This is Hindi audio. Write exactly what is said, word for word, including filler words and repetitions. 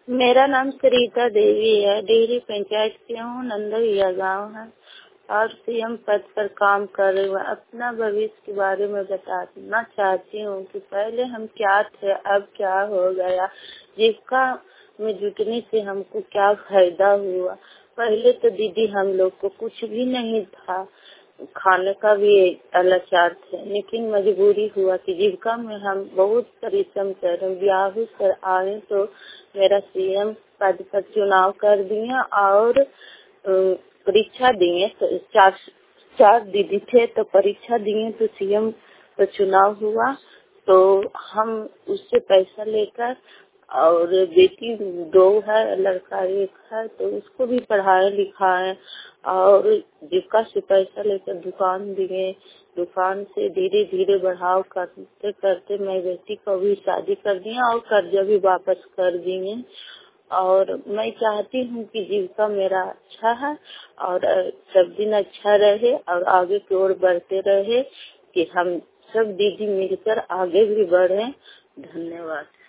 मेरा नाम सरिता देवी है। डेहरी पंचायत से हूँ, नंदविया गांव है और सीएम पद पर काम कर रही हूँ। अपना भविष्य के बारे में बताना चाहती हूँ कि पहले हम क्या थे, अब क्या हो गया, जीविका में जुटने से हमको क्या फायदा हुआ। पहले तो दीदी हम लोग को कुछ भी नहीं था, खाने का भी लाचार थे, लेकिन मजबूरी हुआ कि जीविका में हम बहुत परिश्रम कर ब्याह कर आए तो मेरा सीएम पद पर चुनाव कर दिए और परीक्षा दिए। तो चार चार दीदी थे तो परीक्षा दिए तो सीएम पर चुनाव हुआ। तो हम उससे पैसा लेकर और बेटी दो है, लड़का एक है, तो उसको भी पढ़ाए लिखाए और जीविका से पैसा लेकर दुकान दिए। दुकान से धीरे धीरे बढ़ाव करते करते मैं बेटी को भी शादी कर दिया और कर्जा भी वापस कर दिए। और मैं चाहती हूँ कि जीविका मेरा अच्छा है और सब दिन अच्छा रहे और आगे की ओर बढ़ते रहे, कि हम सब दीदी मिलकर आगे भी बढ़े। धन्यवाद।